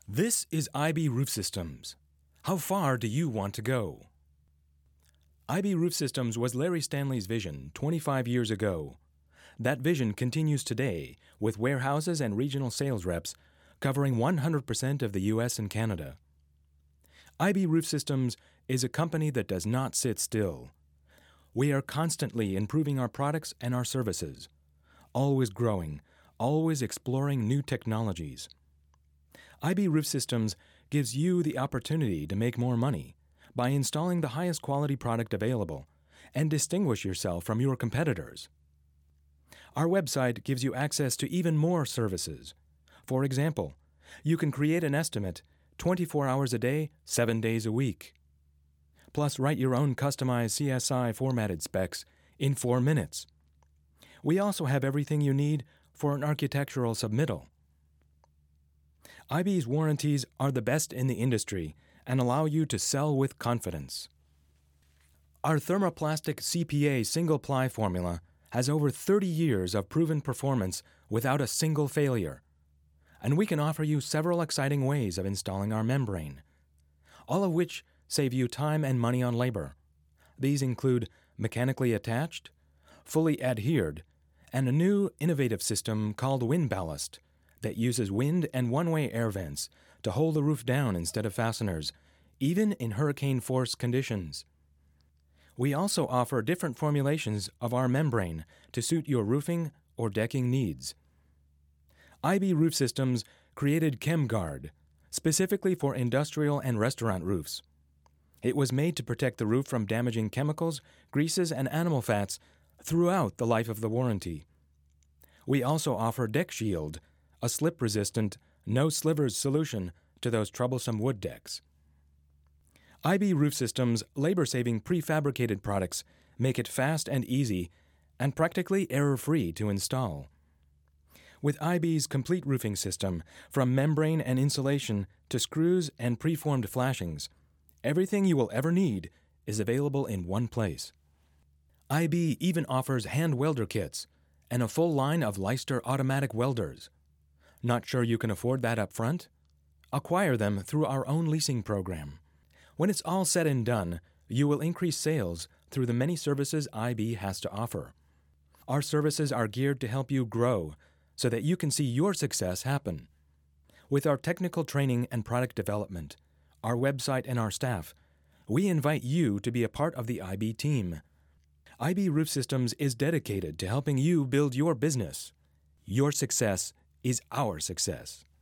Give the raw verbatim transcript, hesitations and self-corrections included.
This is I B Roof Systems. How far do you want to go? I B Roof Systems was Larry Stanley's vision twenty-five years ago. That vision continues today with warehouses and regional sales reps covering one hundred percent of the U S and Canada. I B Roof Systems is a company that does not sit still. We are constantly improving our products and our services, always growing, always exploring new technologies. I B Roof Systems gives you the opportunity to make more money by installing the highest quality product available and distinguish yourself from your competitors. Our website gives you access to even more services. For example, you can create an estimate twenty-four hours a day, seven days a week. Plus, write your own customized C S I formatted specs in four minutes. We also have everything you need for an architectural submittal. I B's warranties are the best in the industry and allow you to sell with confidence. Our thermoplastic C P A single-ply formula has over thirty years of proven performance without a single failure. And we can offer you several exciting ways of installing our membrane, all of which save you time and money on labor. These include mechanically attached, fully adhered, and a new innovative system called Wind Ballast that uses wind and one-way air vents to hold the roof down instead of fasteners, even in hurricane-force conditions. We also offer different formulations of our membrane to suit your roofing or decking needs. I B Roof Systems created ChemGuard specifically for industrial and restaurant roofs. It was made to protect the roof from damaging chemicals, greases, and animal fats throughout the life of the warranty. We also offer Deck Shield, a slip-resistant, no-slivers solution to those troublesome wood decks. I B Roof Systems' labor-saving prefabricated products make it fast and easy and practically error-free to install. With I B's complete roofing system, from membrane and insulation to screws and preformed flashings, everything you will ever need is available in one place. I B even offers hand welder kits and a full line of Leister automatic welders. Not sure you can afford that up front? Acquire them through our own leasing program. When it's all said and done, you will increase sales through the many services I B has to offer. Our services are geared to help you grow so that you can see your success happen. With our technical training and product development, our website and our staff, we invite you to be a part of the I B team. I B Roof Systems is dedicated to helping you build your business. Your success is our success.